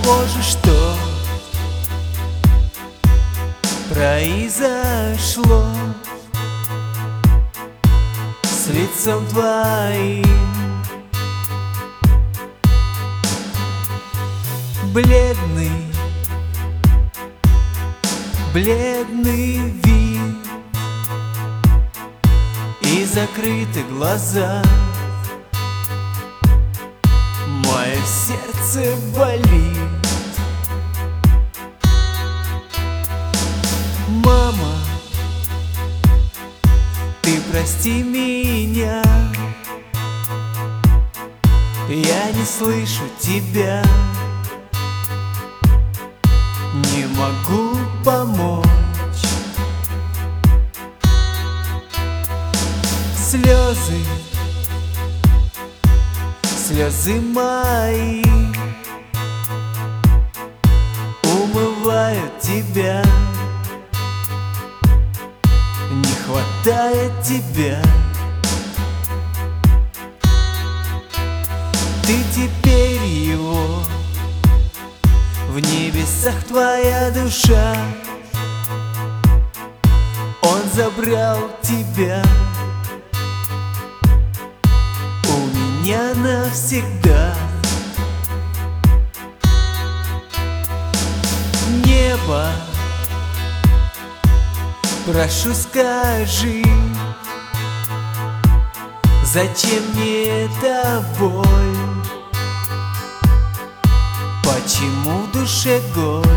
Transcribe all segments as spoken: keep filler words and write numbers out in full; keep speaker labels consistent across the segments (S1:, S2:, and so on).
S1: Боже, что произошло с лицом твоим? Бледный, бледный вид и закрыты глаза. Мое сердце болит. Мама, ты прости меня, я не слышу тебя, не могу помочь. Слезы, слезы мои умывают тебя, не хватает тебя. Ты теперь его, в небесах твоя душа. Он забрал тебя у меня навсегда. Небо, прошу, скажи, зачем мне эта боль? Почему в душе голь?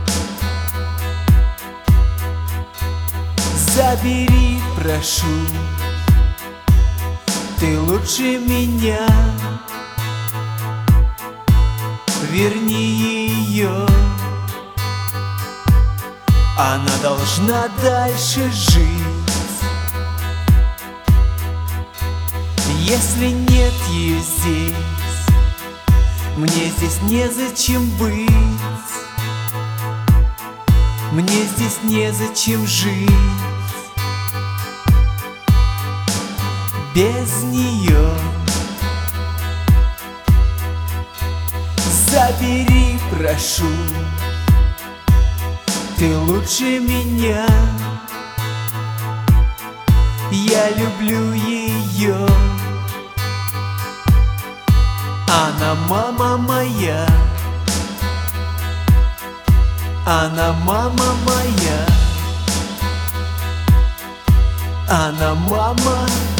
S1: Забери, прошу, ты лучше меня. Верни ее, она должна дальше жить. Если нет ее здесь, мне здесь незачем быть. Мне здесь незачем жить без нее. Забери, прошу, ты лучше меня. Я люблю ее, она мама моя, она мама моя, она мама